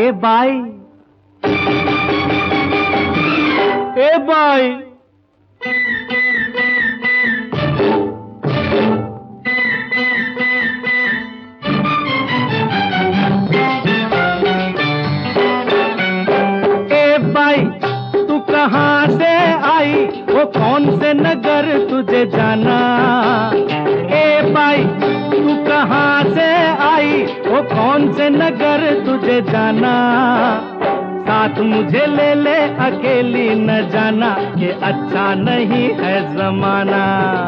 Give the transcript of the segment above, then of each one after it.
ए बाई, ए बाई, ए बाई तू कहाँ से आई, वो कौन से नगर तुझे जाना। ए बाई तू कहाँ से आई, वो कौन से नगर तुझे जाना। साथ मुझे ले ले अकेली न जाना, ये अच्छा नहीं है जमाना।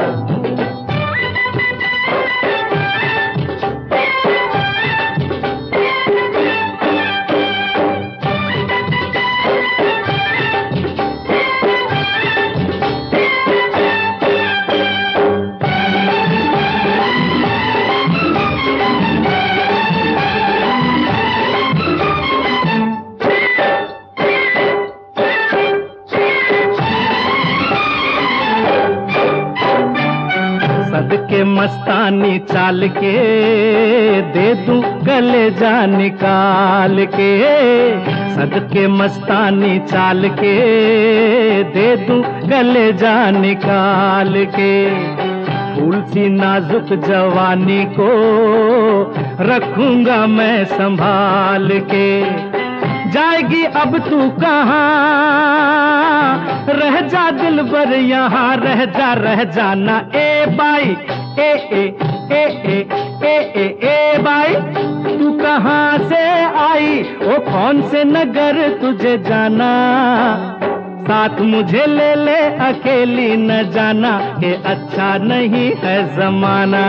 के मस्तानी चाल के दे दूं कलेजा निकाल के। सदके मस्तानी चाल के दे दूं कलेजा निकाल के। फूल सी नाजुक जवानी को रखूंगा मैं संभाल के। जाएगी अब तू कहाँ, रह जा दिल भर यहाँ, रह जाना। ए बाई, ए ए ए ए ए ए ए बाई तू कहाँ से आई, वो कौन से नगर तुझे जाना। साथ मुझे ले ले अकेली न जाना, ये अच्छा नहीं है जमाना।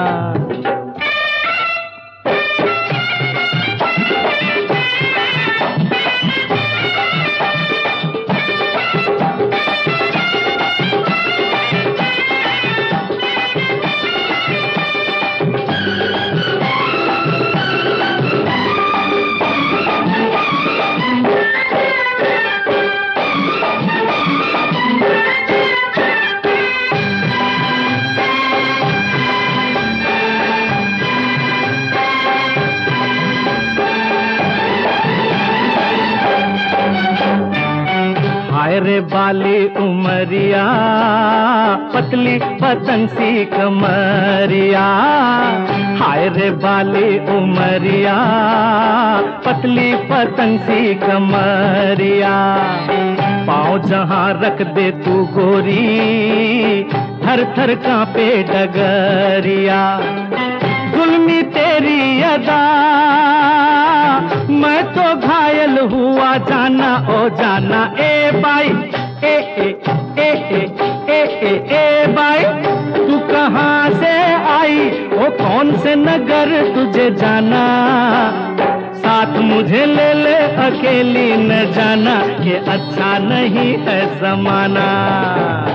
हाय रे बाली उमरिया, पतली पतंग सी कमरिया। हाय रे बाली उमरिया, पतली पतंग सी कमरिया। पाँव जहाँ रख दे तू गोरी, थर थर कांपे डगरिया। जुल्मी तेरी अदा, मैं तो घायल हुआ जाना ओ जाना। ए बाई, ए ए ए ए ए ए ए बाई तू कहाँ से आई, वो कौन से नगर तुझे जाना। साथ मुझे ले ले अकेली न जाना, ये अच्छा नहीं है जमाना।